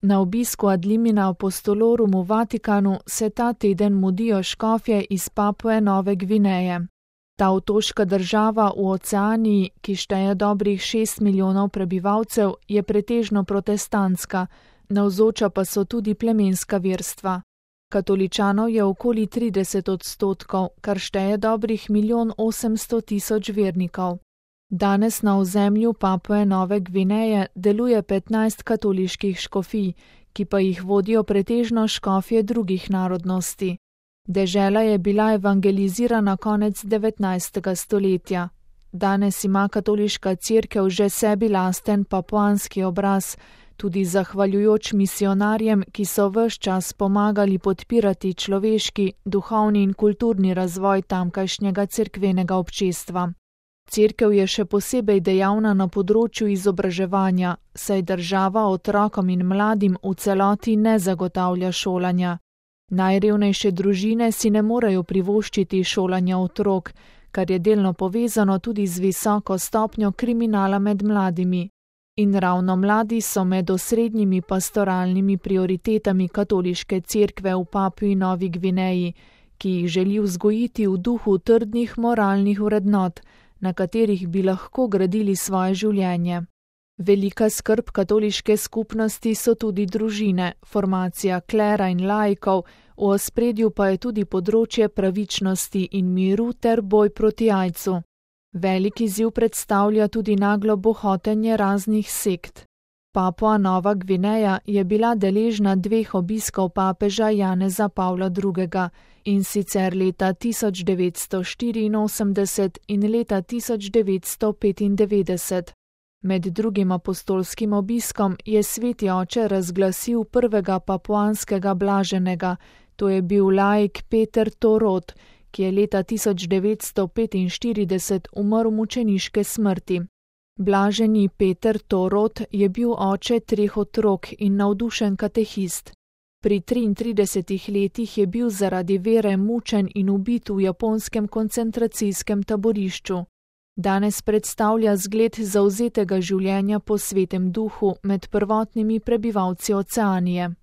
Na obisku ad limina apostolorum v Vatikanu se ta teden mudijo škofje iz Papue Nove Gvineje. Ta otoška država v Oceaniji, ki šteje dobrih 6 milijonov prebivalcev, je pretežno protestantska, navzoča pa so tudi plemenska verstva. Katoličanov je okoli 30%, kar šteje dobrih 1 800 000 vernikov. Danes na ozemlju Papue Nove Gvineje deluje 15 katoliških škofij, ki pa jih vodijo pretežno škofje drugih narodnosti. Dežela je bila evangelizirana konec 19. stoletja. Danes ima katoliška cerkev že sebi lasten papuanski obraz, tudi zahvaljujoč misionarjem, ki so ves čas pomagali podpirati človeški, duhovni in kulturni razvoj tamkajšnjega cerkvenega občestva. Cerkev je še posebej dejavna na področju izobraževanja, saj država otrokom in mladim v celoti ne zagotavlja šolanja. Najrevnejše družine si ne morejo privoščiti šolanja otrok, kar je delno povezano tudi z visoko stopnjo kriminala med mladimi. In ravno mladi so med osrednjimi pastoralnimi prioritetami katoliške cerkve v Papui Novi Gvineji, ki jih želi vzgojiti v duhu trdnih moralnih vrednot, na katerih bi lahko gradili svoje življenje. Velika skrb katoliške skupnosti so tudi družine, formacija klera in laikov, v ospredju pa je tudi področje pravičnosti in miru ter boj proti aidsu. Velik izziv predstavlja tudi naglo bohotenje raznih sekt. Papua Nova Gvineja je bila deležna 2 obiskov papeža Janeza Pavla II., in sicer leta 1984 in leta 1995. Med drugim apostolskim obiskom je sveti oče razglasil prvega papuanskega blaženega, to je bil laik Peter Torot, ki je leta 1945 umrl mučeniške smrti. Blaženi Peter Torot je bil oče 3 otrok in navdušen katehist. Pri 33 letih je bil zaradi vere mučen in ubit v japonskem koncentracijskem taborišču. Danes predstavlja zgled zavzetega življenja po svetem duhu med prvotnimi prebivalci Oceanije.